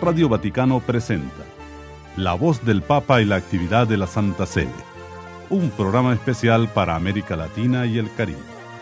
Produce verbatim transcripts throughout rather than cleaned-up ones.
Radio Vaticano presenta La Voz del Papa y la actividad de la Santa Sede, un programa especial para América Latina y el Caribe.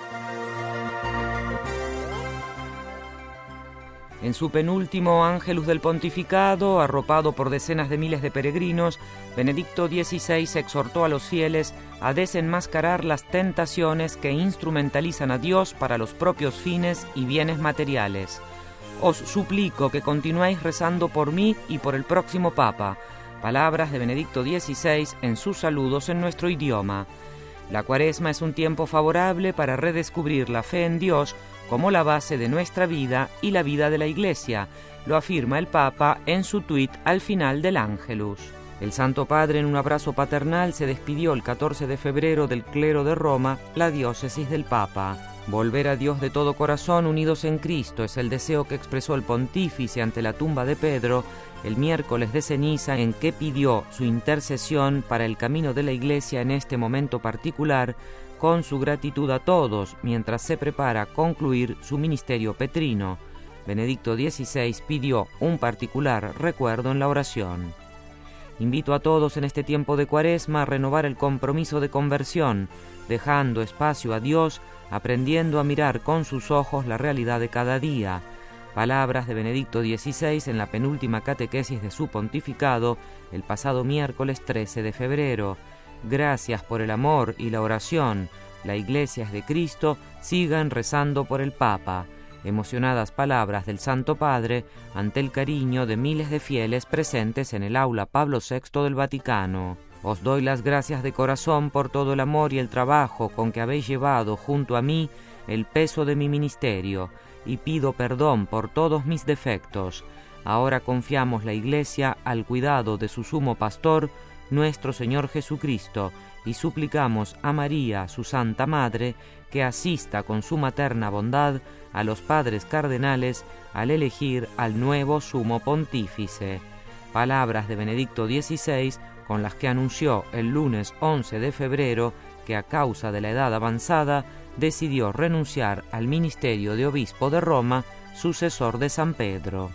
En su penúltimo Ángelus del Pontificado, arropado por decenas de miles de peregrinos, Benedicto dieciséis exhortó a los fieles a desenmascarar las tentaciones que instrumentalizan a Dios para los propios fines y bienes materiales. Os suplico que continuéis rezando por mí y por el próximo Papa. Palabras de Benedicto dieciséis en sus saludos en nuestro idioma. La Cuaresma es un tiempo favorable para redescubrir la fe en Dios como la base de nuestra vida y la vida de la Iglesia, lo afirma el Papa en su tuit al final del Ángelus. El Santo Padre, en un abrazo paternal, se despidió el catorce de febrero del clero de Roma, la diócesis del Papa. Volver a Dios de todo corazón unidos en Cristo es el deseo que expresó el pontífice ante la tumba de Pedro el miércoles de ceniza, en que pidió su intercesión para el camino de la Iglesia en este momento particular, con su gratitud a todos mientras se prepara a concluir su ministerio petrino. Benedicto dieciséis pidió un particular recuerdo en la oración. Invito a todos en este tiempo de Cuaresma a renovar el compromiso de conversión, dejando espacio a Dios, aprendiendo a mirar con sus ojos la realidad de cada día. Palabras de Benedicto dieciséis en la penúltima catequesis de su pontificado el pasado miércoles trece de febrero. Gracias por el amor y la oración. La Iglesia es de Cristo, sigan rezando por el Papa. Emocionadas palabras del Santo Padre ante el cariño de miles de fieles presentes en el aula Pablo sexto del Vaticano. Os doy las gracias de corazón por todo el amor y el trabajo con que habéis llevado junto a mí el peso de mi ministerio, y pido perdón por todos mis defectos. Ahora confiamos la Iglesia al cuidado de su sumo pastor, nuestro Señor Jesucristo, y suplicamos a María, su Santa Madre, que asista con su materna bondad a los padres cardenales al elegir al nuevo sumo pontífice. Palabras de Benedicto dieciséis con las que anunció el lunes once de febrero que a causa de la edad avanzada decidió renunciar al ministerio de obispo de Roma, sucesor de San Pedro.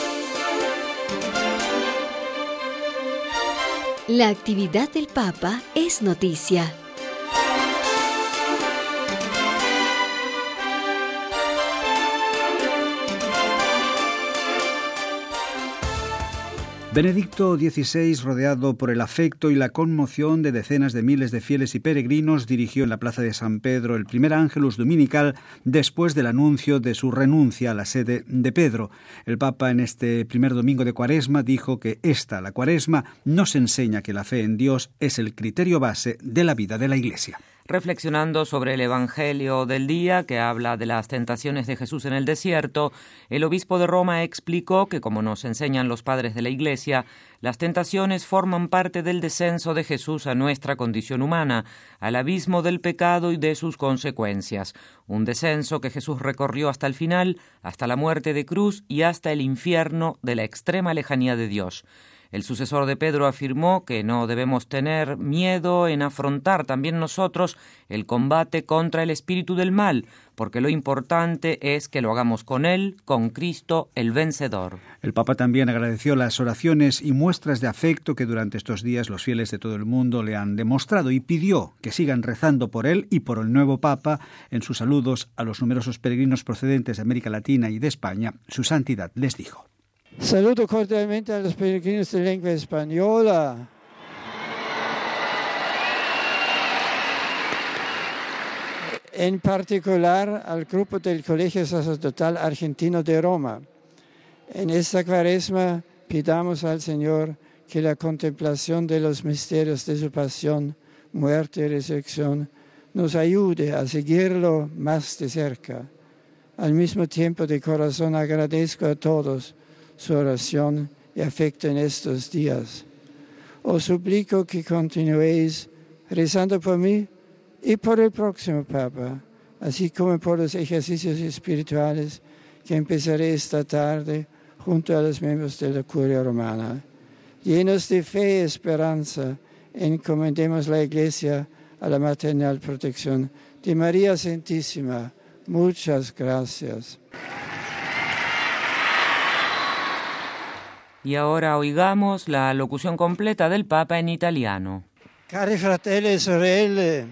La actividad del Papa es noticia. Benedicto dieciséis, rodeado por el afecto y la conmoción de decenas de miles de fieles y peregrinos, dirigió en la plaza de San Pedro el primer Ángelus dominical después del anuncio de su renuncia a la sede de Pedro. El Papa, en este primer domingo de Cuaresma, dijo que esta, la Cuaresma, nos enseña que la fe en Dios es el criterio base de la vida de la Iglesia. Reflexionando sobre el Evangelio del día, que habla de las tentaciones de Jesús en el desierto, el obispo de Roma explicó que, como nos enseñan los padres de la Iglesia, las tentaciones forman parte del descenso de Jesús a nuestra condición humana, al abismo del pecado y de sus consecuencias. Un descenso que Jesús recorrió hasta el final, hasta la muerte de cruz y hasta el infierno de la extrema lejanía de Dios. El sucesor de Pedro afirmó que no debemos tener miedo en afrontar también nosotros el combate contra el espíritu del mal, porque lo importante es que lo hagamos con él, con Cristo, el vencedor. El Papa también agradeció las oraciones y muestras de afecto que durante estos días los fieles de todo el mundo le han demostrado y pidió que sigan rezando por él y por el nuevo Papa. En sus saludos a los numerosos peregrinos procedentes de América Latina y de España, su santidad les dijo: Saluto cordialmente a los peregrinos de lengua española. En particular al grupo del Colegio Sacerdotal Argentino de Roma. En esta Cuaresma pidamos al Señor que la contemplación de los misterios de su pasión, muerte y resurrección nos ayude a seguirlo más de cerca. Al mismo tiempo, de corazón agradezco a todos su oración y afecto en estos días. Os suplico que continuéis rezando por mí y por el próximo Papa, así como por los ejercicios espirituales que empezaré esta tarde junto a los miembros de la Curia Romana. Llenos de fe y esperanza, encomendemos la Iglesia a la maternal protección de María Santísima. Muchas gracias. Y ahora oigamos la locución completa del Papa en italiano. Cari fratelli e sorelle,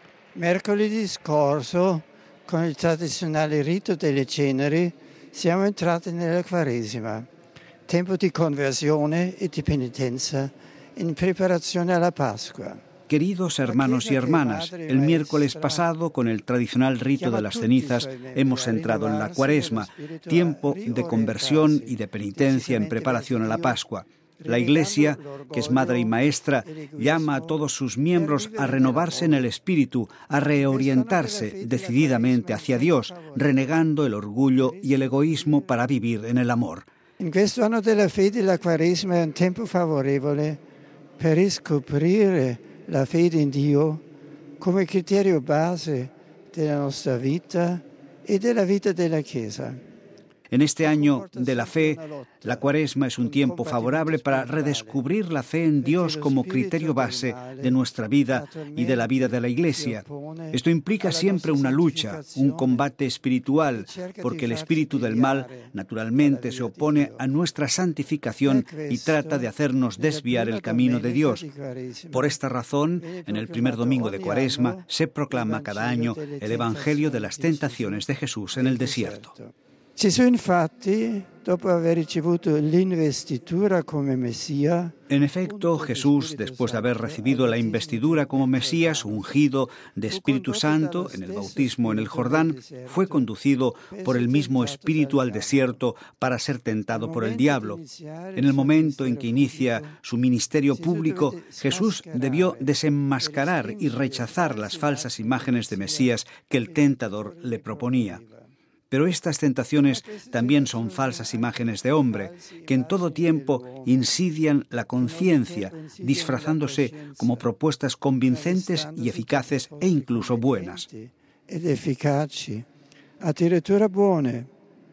mercoledì scorso, con il tradizionale rito delle ceneri, siamo entrati nella Quaresima, tempo di conversione e di penitenza in preparazione alla Pasqua. Queridos hermanos y hermanas, el miércoles pasado, con el tradicional rito de las cenizas, hemos entrado en la Cuaresma, tiempo de conversión y de penitencia en preparación a la Pascua. La Iglesia, que es madre y maestra, llama a todos sus miembros a renovarse en el espíritu, a reorientarse decididamente hacia Dios, renegando el orgullo y el egoísmo para vivir en el amor. In questo anno della fede la Quaresma è un tempo favorevole per riscoprire la fede in Dio come criterio base della nostra vita e della vita della Chiesa. En este año de la fe, la Cuaresma es un tiempo favorable para redescubrir la fe en Dios como criterio base de nuestra vida y de la vida de la Iglesia. Esto implica siempre una lucha, un combate espiritual, porque el espíritu del mal naturalmente se opone a nuestra santificación y trata de hacernos desviar el camino de Dios. Por esta razón, en el primer domingo de Cuaresma se proclama cada año el Evangelio de las tentaciones de Jesús en el desierto. Gesù infatti, dopo aver ricevuto l'investitura come Messia, en efecto, Jesús, después de haber recibido la investidura como Mesías, ungido de Espíritu Santo en el bautismo en el Jordán, fue conducido por el mismo Espíritu al desierto para ser tentado por el diablo. En el momento en que inicia su ministerio público, Jesús debió desenmascarar y rechazar las falsas imágenes de Mesías que el tentador le proponía. Pero estas tentaciones también son falsas imágenes de hombre, que en todo tiempo insidian la conciencia, disfrazándose como propuestas convincentes y eficaces e incluso buenas. Ed efficaci, addirittura buone.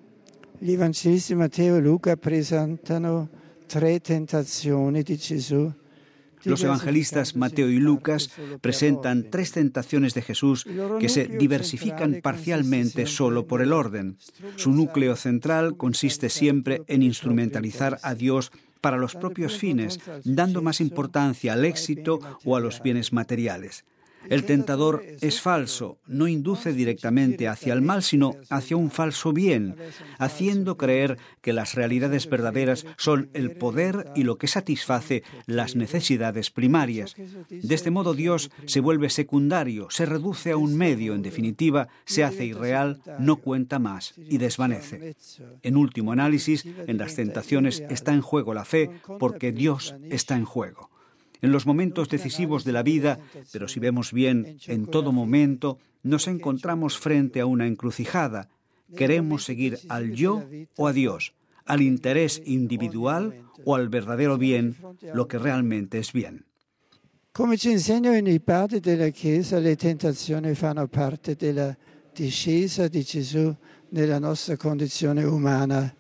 Gli evangelisti Matteo e Luca presentano tre tentazioni di Gesù. Los evangelistas Mateo y Lucas presentan tres tentaciones de Jesús que se diversifican parcialmente solo por el orden. Su núcleo central consiste siempre en instrumentalizar a Dios para los propios fines, dando más importancia al éxito o a los bienes materiales. El tentador es falso, no induce directamente hacia el mal, sino hacia un falso bien, haciendo creer que las realidades verdaderas son el poder y lo que satisface las necesidades primarias. De este modo Dios se vuelve secundario, se reduce a un medio, en definitiva, se hace irreal, no cuenta más y desvanece. En último análisis, en las tentaciones está en juego la fe, porque Dios está en juego. En los momentos decisivos de la vida, pero si vemos bien, en todo momento, nos encontramos frente a una encrucijada. ¿Queremos seguir al yo o a Dios, al interés individual o al verdadero bien, lo que realmente es bien? Come ci insegnano i padri della Chiesa, le tentazioni fanno parte della discesa di Gesù nella nostra condizione umana.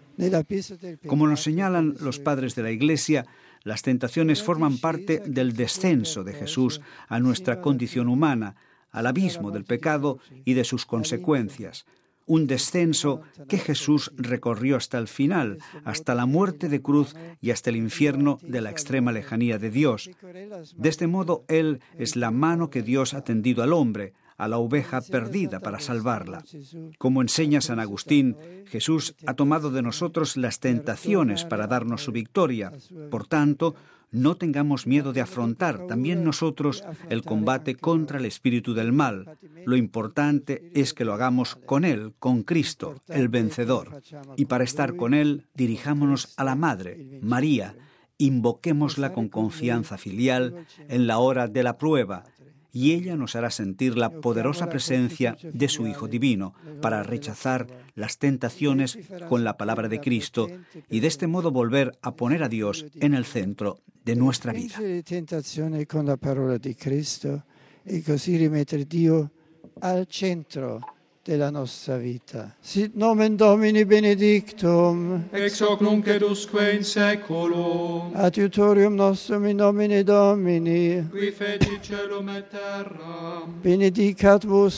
Como nos señalan los padres de la Iglesia, las tentaciones forman parte del descenso de Jesús a nuestra condición humana, al abismo del pecado y de sus consecuencias. Un descenso que Jesús recorrió hasta el final, hasta la muerte de cruz y hasta el infierno de la extrema lejanía de Dios. De este modo, Él es la mano que Dios ha tendido al hombre, a la oveja perdida para salvarla. Como enseña San Agustín, Jesús ha tomado de nosotros las tentaciones para darnos su victoria. Por tanto, no tengamos miedo de afrontar también nosotros el combate contra el espíritu del mal. Lo importante es que lo hagamos con Él, con Cristo, el vencedor. Y para estar con Él, dirijámonos a la Madre, María, invoquémosla con confianza filial en la hora de la prueba, y ella nos hará sentir la poderosa presencia de su Hijo Divino para rechazar las tentaciones con la palabra de Cristo y de este modo volver a poner a Dios en el centro de nuestra vida. Tentazione con la parola di Cristo e così rimettere Dio al centro della nostra vita. Sit nomen Domini benedictum, ex hoc nunc et usque in saeculum, adiutorium nostrum in nomine Domini, qui feci caelum et terra. Benedicat vos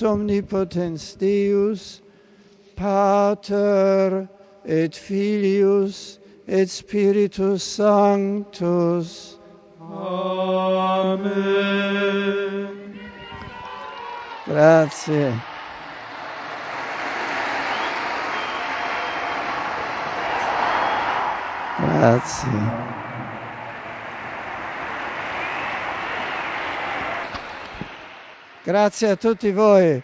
omnipotens Deus, Pater et Filius et Spiritus Sanctus. Amen. Grazie. Grazie. Grazie a tutti voi.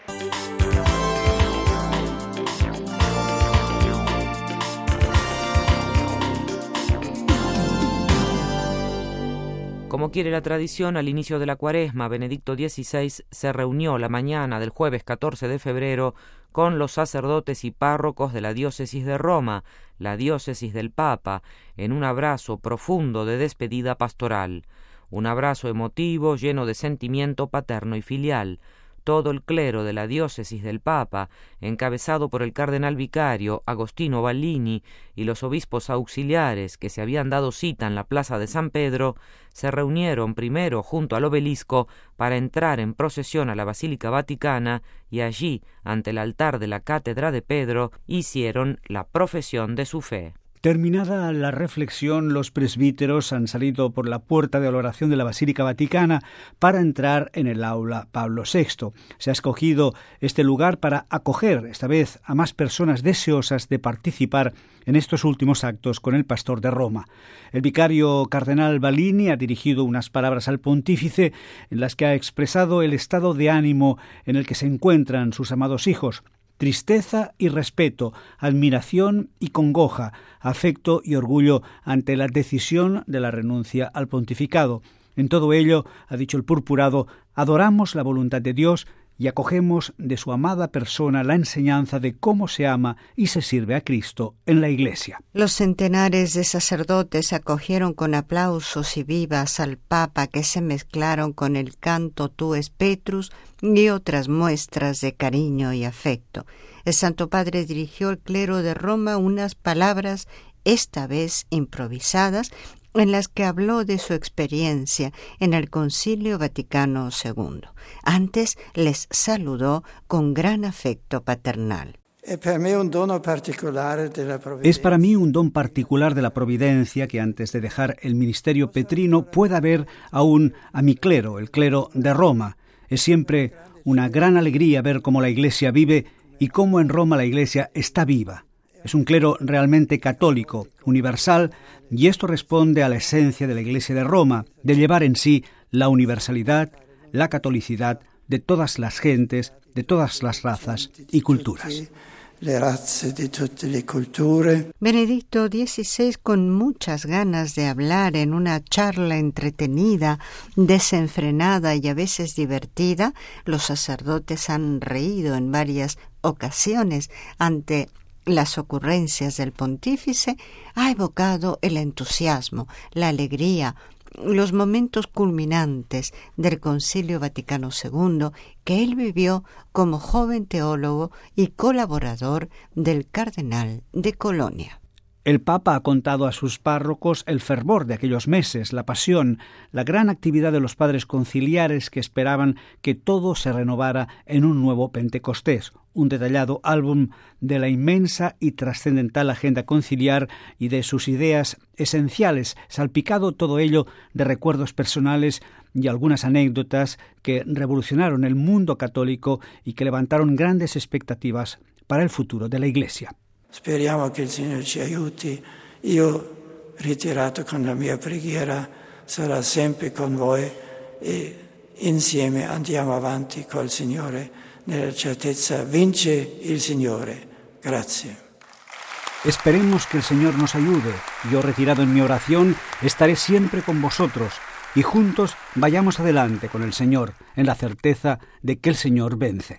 Como quiere la tradición, al inicio de la Cuaresma, Benedicto dieciséis se reunió la mañana del jueves catorce de febrero con los sacerdotes y párrocos de la diócesis de Roma, la diócesis del Papa, en un abrazo profundo de despedida pastoral, un abrazo emotivo lleno de sentimiento paterno y filial. Todo el clero de la diócesis del Papa, encabezado por el cardenal vicario Agostino Ballini y los obispos auxiliares que se habían dado cita en la plaza de San Pedro, se reunieron primero junto al obelisco para entrar en procesión a la Basílica Vaticana y allí, ante el altar de la Cátedra de Pedro, hicieron la profesión de su fe. Terminada la reflexión, los presbíteros han salido por la puerta de la oración de la Basílica Vaticana para entrar en el aula Pablo sexto. Se ha escogido este lugar para acoger, esta vez, a más personas deseosas de participar en estos últimos actos con el pastor de Roma. El vicario cardenal Ballini ha dirigido unas palabras al pontífice en las que ha expresado el estado de ánimo en el que se encuentran sus amados hijos. Tristeza y respeto, admiración y congoja, afecto y orgullo ante la decisión de la renuncia al pontificado. En todo ello, ha dicho el purpurado, adoramos la voluntad de Dios y acogemos de su amada persona la enseñanza de cómo se ama y se sirve a Cristo en la Iglesia. Los centenares de sacerdotes acogieron con aplausos y vivas al Papa, que se mezclaron con el canto Tu es Petrus y otras muestras de cariño y afecto. El Santo Padre dirigió al clero de Roma unas palabras, esta vez improvisadas, en las que habló de su experiencia en el Concilio Vaticano segundo. Antes les saludó con gran afecto paternal. Es para mí un don particular de la providencia. Es para mí un don particular de la providencia que antes de dejar el ministerio petrino pueda ver aún a mi clero, el clero de Roma. Es siempre una gran alegría ver cómo la Iglesia vive y cómo en Roma la Iglesia está viva. Es un clero realmente católico, universal, y esto responde a la esencia de la Iglesia de Roma, de llevar en sí la universalidad, la catolicidad de todas las gentes, de todas las razas y culturas. Benedicto dieciséis, con muchas ganas de hablar en una charla entretenida, desenfrenada y a veces divertida, los sacerdotes han reído en varias ocasiones ante las ocurrencias del pontífice, ha evocado el entusiasmo, la alegría, los momentos culminantes del Concilio Vaticano segundo que él vivió como joven teólogo y colaborador del cardenal de Colonia. El Papa ha contado a sus párrocos el fervor de aquellos meses, la pasión, la gran actividad de los padres conciliares que esperaban que todo se renovara en un nuevo Pentecostés, un detallado álbum de la inmensa y trascendental agenda conciliar y de sus ideas esenciales, salpicado todo ello de recuerdos personales y algunas anécdotas que revolucionaron el mundo católico y que levantaron grandes expectativas para el futuro de la Iglesia. Speriamo che il Signore ci aiuti. Io, ritirato con la mia preghiera, sarò sempre con voi e insieme andiamo avanti col Signore nella certezza vince il Signore. Grazie. Esperemos que el Señor nos ayude. Yo, retirado en mi oración, estaré siempre con vosotros y juntos vayamos adelante con el Señor en la certeza de que el Señor vence.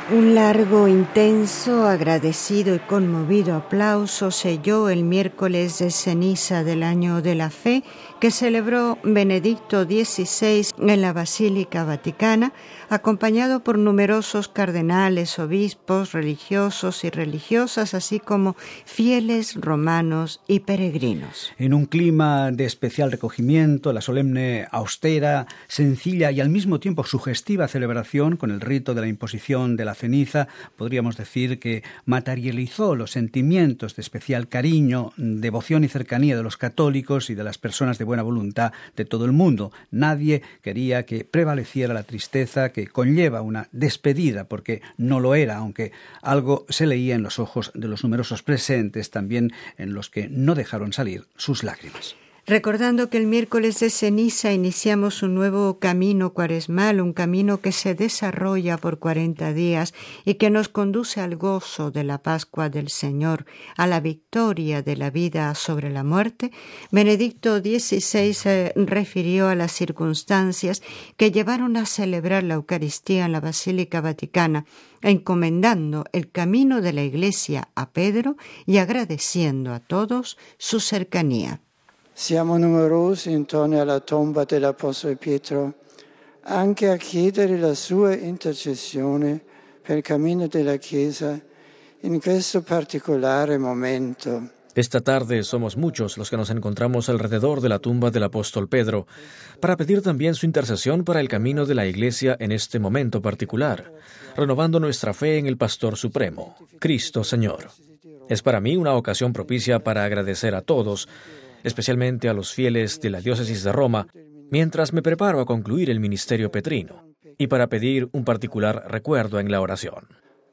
Un largo, intenso, agradecido y conmovido aplauso selló el miércoles de ceniza del Año de la Fe que celebró Benedicto dieciséis en la Basílica Vaticana, acompañado por numerosos cardenales, obispos, religiosos y religiosas, así como fieles romanos y peregrinos. En un clima de especial recogimiento, la solemne, austera, sencilla y al mismo tiempo sugestiva celebración con el rito de la imposición de la ceniza, podríamos decir que materializó los sentimientos de especial cariño, devoción y cercanía de los católicos y de las personas de buena voluntad de todo el mundo. Nadie quería que prevaleciera la tristeza que conlleva una despedida, porque no lo era, aunque algo se leía en los ojos de los numerosos presentes, también en los que no dejaron salir sus lágrimas. Recordando que el miércoles de ceniza iniciamos un nuevo camino cuaresmal, un camino que se desarrolla por cuarenta días y que nos conduce al gozo de la Pascua del Señor, a la victoria de la vida sobre la muerte, Benedicto dieciséis se refirió a las circunstancias que llevaron a celebrar la Eucaristía en la Basílica Vaticana, encomendando el camino de la Iglesia a Pedro y agradeciendo a todos su cercanía. Siamo numerosi intorno alla tomba dell'Apostolo Pietro, anche a chiedere la sua intercessione per il cammino della Chiesa in questo particolare momento. Esta tarde somos muchos los que nos encontramos alrededor de la tumba del apóstol Pedro para pedir también su intercesión para el camino de la Iglesia en este momento particular, renovando nuestra fe en el Pastor Supremo, Cristo Señor. Es para mí una ocasión propicia para agradecer a todos, especialmente a los fieles de la diócesis de Roma, mientras me preparo a concluir el ministerio petrino, y para pedir un particular recuerdo en la oración.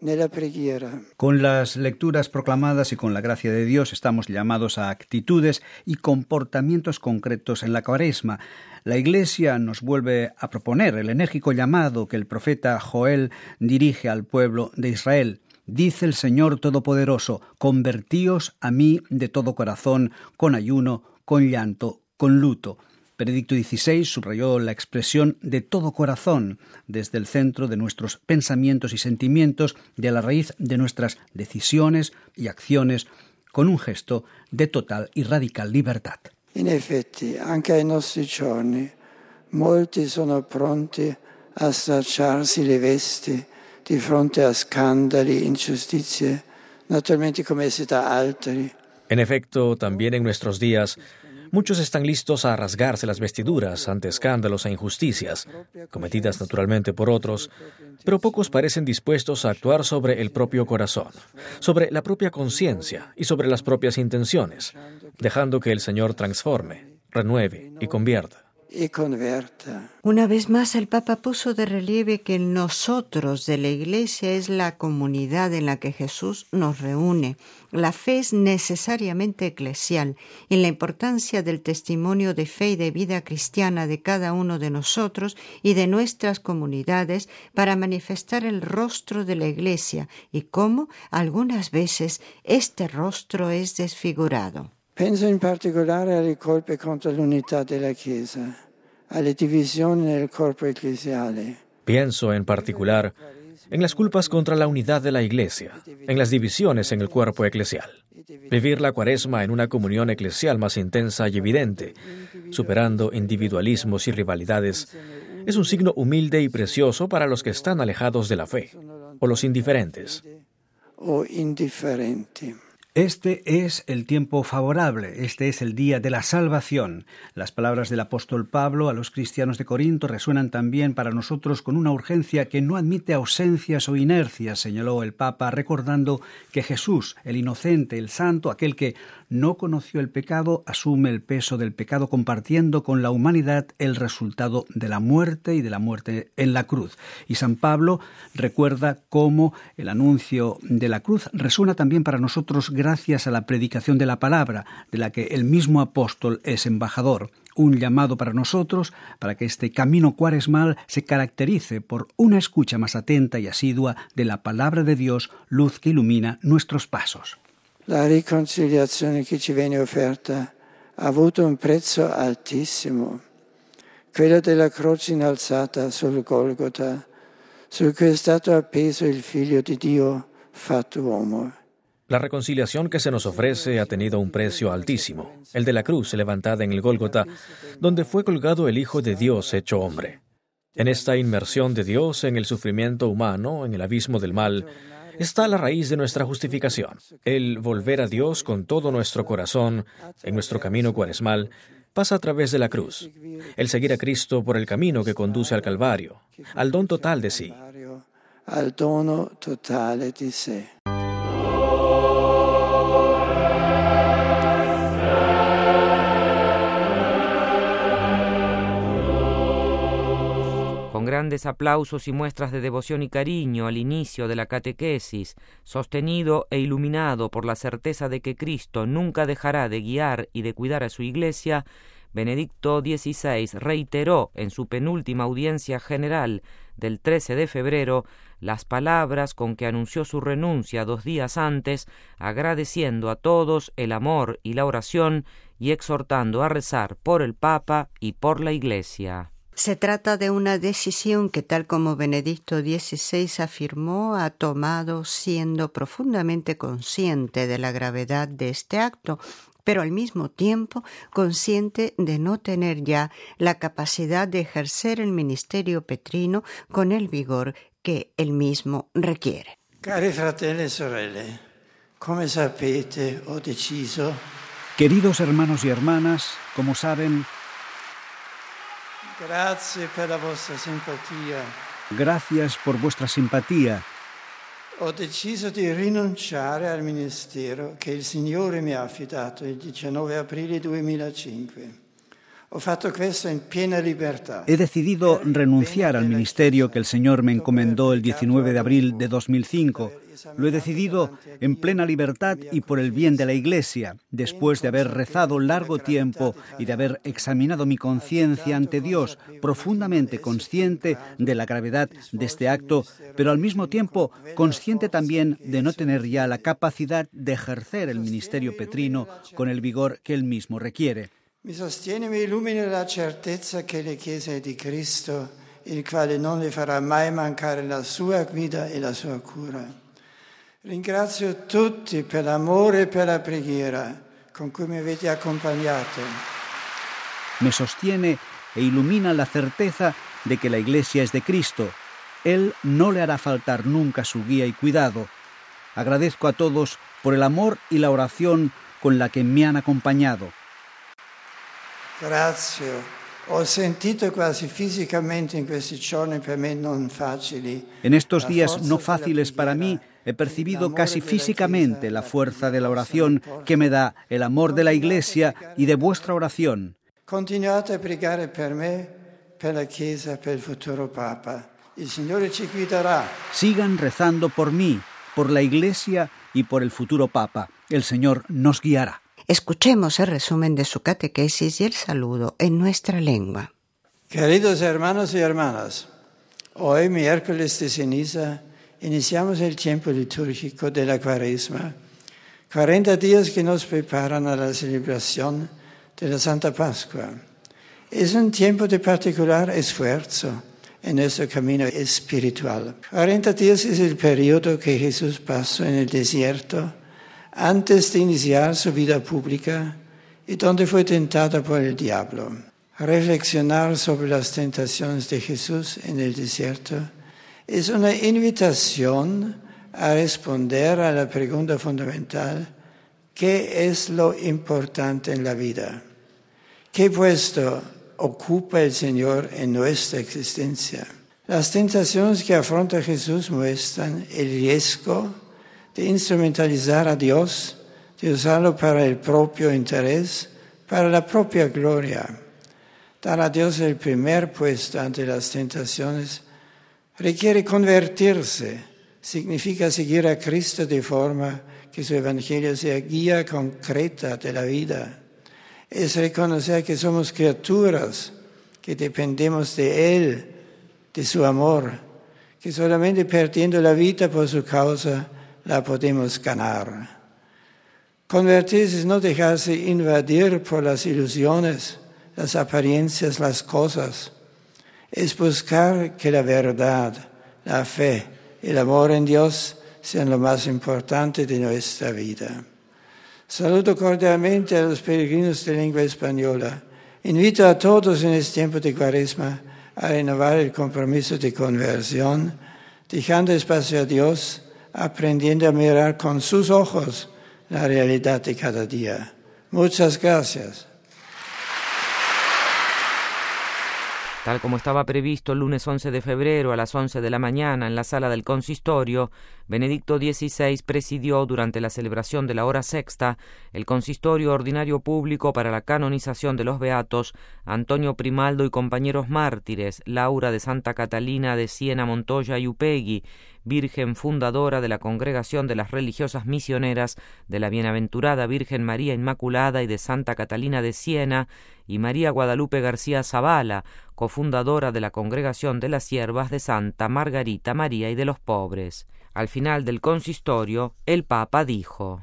Con las lecturas proclamadas y con la gracia de Dios estamos llamados a actitudes y comportamientos concretos en la Cuaresma. La Iglesia nos vuelve a proponer el enérgico llamado que el profeta Joel dirige al pueblo de Israel. Dice el Señor Todopoderoso: convertíos a mí de todo corazón, con ayuno, con llanto, con luto. Benedicto dieciséis subrayó la expresión de todo corazón desde el centro de nuestros pensamientos y sentimientos, de la raíz de nuestras decisiones y acciones, con un gesto de total y radical libertad. In effetti, anche ai nostri giorni, molti sono pronti a stracciarsi le vesti di fronte a scandali, ingiustizie, naturalmente commessi da altri. En efecto, también en nuestros días, muchos están listos a rasgarse las vestiduras ante escándalos e injusticias, cometidas naturalmente por otros, pero pocos parecen dispuestos a actuar sobre el propio corazón, sobre la propia conciencia y sobre las propias intenciones, dejando que el Señor transforme, renueve y convierta. Y converta. Una vez más, el Papa puso de relieve que nosotros de la Iglesia es la comunidad en la que Jesús nos reúne. La fe es necesariamente eclesial y la importancia del testimonio de fe y de vida cristiana de cada uno de nosotros y de nuestras comunidades para manifestar el rostro de la Iglesia y cómo algunas veces este rostro es desfigurado. Penso in particolare alle colpe contro l'unità della Chiesa, alle divisioni nel corpo ecclesiale. Pienso en particular en las culpas contra la unidad de la Iglesia, en las divisiones en el cuerpo eclesial. Vivir la Cuaresma en una comunión eclesial más intensa y evidente, superando individualismos y rivalidades, es un signo humilde y precioso para los que están alejados de la fe, o los indiferentes. O indiferenti. Este es el tiempo favorable, este es el día de la salvación. Las palabras del apóstol Pablo a los cristianos de Corinto resuenan también para nosotros con una urgencia que no admite ausencias o inercias, señaló el Papa, recordando que Jesús, el inocente, el santo, aquel que no conoció el pecado, asume el peso del pecado compartiendo con la humanidad el resultado de la muerte y de la muerte en la cruz. Y San Pablo recuerda cómo el anuncio de la cruz resuena también para nosotros gracias a la predicación de la palabra, de la que el mismo apóstol es embajador. Un llamado para nosotros, para que este camino cuaresmal se caracterice por una escucha más atenta y asidua de la palabra de Dios, luz que ilumina nuestros pasos. La riconciliazione che ci viene offerta ha avuto un prezzo altissimo, quello della croce innalzata sul Golgota, su cui è stato appeso il Figlio di Dio fatto uomo. La reconciliación que se nos ofrece ha tenido un precio altísimo, el de la cruz levantada en el Gólgota, donde fue colgado el Hijo de Dios hecho hombre. En esta inmersión de Dios en el sufrimiento humano, en el abismo del mal, está la raíz de nuestra justificación. El volver a Dios con todo nuestro corazón, en nuestro camino cuaresmal, pasa a través de la cruz. El seguir a Cristo por el camino que conduce al Calvario, al don total de sí. Al dono totale di sé. Con grandes aplausos y muestras de devoción y cariño al inicio de la catequesis, sostenido e iluminado por la certeza de que Cristo nunca dejará de guiar y de cuidar a su Iglesia, Benedicto dieciséis reiteró en su penúltima audiencia general del trece de febrero las palabras con que anunció su renuncia dos días antes, agradeciendo a todos el amor y la oración y exhortando a rezar por el Papa y por la Iglesia. Se trata de una decisión que, tal como Benedicto dieciséis afirmó, ha tomado siendo profundamente consciente de la gravedad de este acto, pero al mismo tiempo consciente de no tener ya la capacidad de ejercer el ministerio petrino con el vigor que él mismo requiere. Cari fratelli e sorelle, come sapete, ho deciso. Queridos hermanos y hermanas, como saben, Grazie per la vostra simpatia. gracias por vuestra simpatía. Ho deciso di rinunciare al ministero che il Signore mi ha affidato il diciannove aprile duemilacinque. Ho fatto questo in piena libertà. He decidido renunciar al ministerio que el Señor me encomendó el diecinueve de abril de dos mil cinco. Lo he decidido en plena libertad y por el bien de la Iglesia, después de haber rezado largo tiempo y de haber examinado mi conciencia ante Dios, profundamente consciente de la gravedad de este acto, pero al mismo tiempo consciente también de no tener ya la capacidad de ejercer el ministerio petrino con el vigor que él mismo requiere. Mi sostiene e mi illumina la certezza che la Chiesa è di Cristo, il quale non le farà mai mancare la sua guida e la sua cura. Ringrazio tutti per l'amore e per la preghiera con cui mi avete accompagnato. Me sostiene e ilumina la certeza de que la Iglesia es de Cristo. Él no le hará faltar nunca su guía y cuidado. Agradezco a todos por el amor y la oración con la que me han acompañado. Grazie. Ho sentito quasi fisicamente in questi giorni per me non facili. En estos días no fáciles para mí, he percibido casi físicamente la fuerza de la oración que me da el amor de la Iglesia y de vuestra oración. Continuate a pregare per me, per la Chiesa, per il futuro Papa. Il Signore ci guiderà. Sigan rezando por mí, por la Iglesia y por el futuro Papa. El Señor nos guiará. Escuchemos el resumen de su catequesis y el saludo en nuestra lengua. Queridos hermanos y hermanas, hoy, miércoles de ceniza, iniciamos el tiempo litúrgico de la Cuaresma, cuarenta días que nos preparan a la celebración de la Santa Pascua. Es un tiempo de particular esfuerzo en nuestro camino espiritual. cuarenta días es el periodo que Jesús pasó en el desierto antes de iniciar su vida pública y donde fue tentado por el diablo. Reflexionar sobre las tentaciones de Jesús en el desierto es una invitación a responder a la pregunta fundamental: ¿qué es lo importante en la vida? ¿Qué puesto ocupa el Señor en nuestra existencia? Las tentaciones que afronta Jesús muestran el riesgo de instrumentalizar a Dios, de usarlo para el propio interés, para la propia gloria. Dar a Dios el primer puesto ante las tentaciones requiere convertirse, significa seguir a Cristo de forma que su Evangelio sea guía concreta de la vida. Es reconocer que somos criaturas, que dependemos de Él, de su amor, que solamente perdiendo la vida por su causa la podemos ganar. Convertirse es no dejarse invadir por las ilusiones, las apariencias, las cosas. Es buscar que la verdad, la fe y el amor en Dios sean lo más importante de nuestra vida. Saludo cordialmente a los peregrinos de lengua española. Invito a todos en este tiempo de Cuaresma a renovar el compromiso de conversión, dejando espacio a Dios, aprendiendo a mirar con sus ojos la realidad de cada día. Muchas gracias. Tal como estaba previsto el lunes once de febrero a las once de la mañana en la sala del consistorio, Benedicto dieciséis presidió durante la celebración de la hora sexta el consistorio ordinario público para la canonización de los beatos Antonio Primaldo y compañeros mártires, Laura de Santa Catalina de Siena, Montoya y Upegui, Virgen fundadora de la Congregación de las Religiosas Misioneras de la Bienaventurada Virgen María Inmaculada y de Santa Catalina de Siena, y María Guadalupe García Zavala, cofundadora de la Congregación de las Siervas de Santa Margarita María y de los Pobres. Al final del consistorio, el Papa dijo: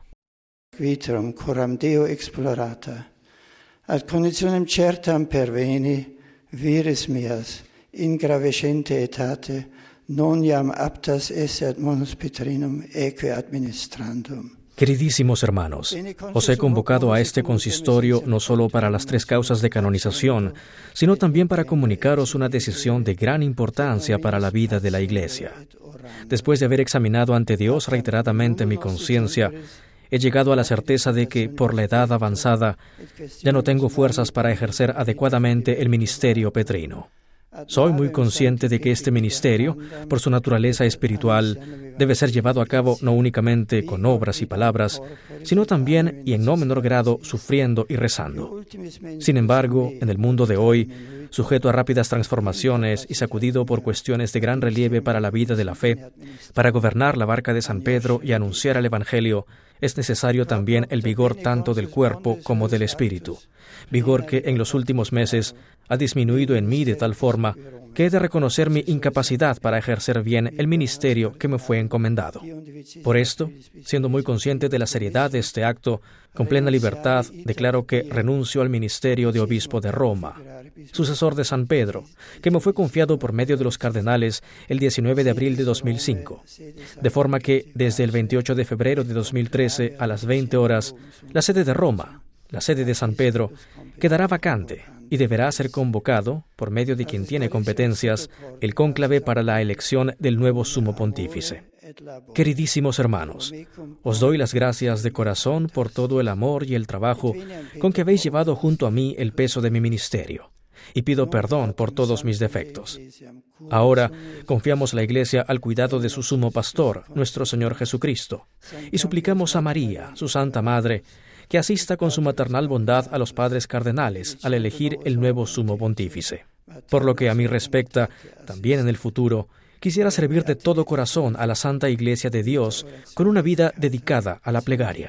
Vitrum coram Deo explorata, ad conditionem certam perveni, vires mias, in gravescente etate, non iam aptas esse ad munus Petrinum eque administrandum. Queridísimos hermanos, os he convocado a este consistorio no solo para las tres causas de canonización, sino también para comunicaros una decisión de gran importancia para la vida de la Iglesia. Después de haber examinado ante Dios reiteradamente mi conciencia, he llegado a la certeza de que, por la edad avanzada, ya no tengo fuerzas para ejercer adecuadamente el ministerio petrino. Soy muy consciente de que este ministerio, por su naturaleza espiritual, debe ser llevado a cabo no únicamente con obras y palabras, sino también y en no menor grado sufriendo y rezando. Sin embargo, en el mundo de hoy, sujeto a rápidas transformaciones y sacudido por cuestiones de gran relieve para la vida de la fe, para gobernar la barca de San Pedro y anunciar el Evangelio, es necesario también el vigor tanto del cuerpo como del espíritu, vigor que en los últimos meses ha disminuido en mí de tal forma que he de reconocer mi incapacidad para ejercer bien el ministerio que me fue encomendado. Por esto, siendo muy consciente de la seriedad de este acto, con plena libertad declaro que renuncio al ministerio de obispo de Roma, sucesor de San Pedro, que me fue confiado por medio de los cardenales el diecinueve de abril de dos mil cinco, de forma que desde el veintiocho de febrero de dos mil trece a las veinte horas, la sede de Roma, la sede de San Pedro, quedará vacante y deberá ser convocado, por medio de quien tiene competencias, el cónclave para la elección del nuevo sumo pontífice. Queridísimos hermanos, os doy las gracias de corazón por todo el amor y el trabajo con que habéis llevado junto a mí el peso de mi ministerio, y pido perdón por todos mis defectos. Ahora confiamos la Iglesia al cuidado de su sumo pastor, nuestro Señor Jesucristo, y suplicamos a María, su Santa Madre, que asista con su maternal bondad a los padres cardenales al elegir el nuevo sumo pontífice. Por lo que a mí respecta, también en el futuro, quisiera servir de todo corazón a la Santa Iglesia de Dios con una vida dedicada a la plegaria.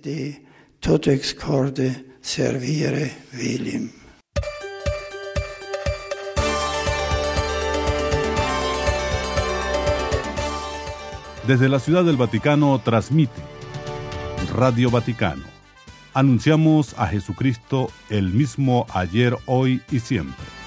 Toto ex corde servire vilim. Desde la Ciudad del Vaticano transmite Radio Vaticano. Anunciamos a Jesucristo el mismo ayer, hoy y siempre.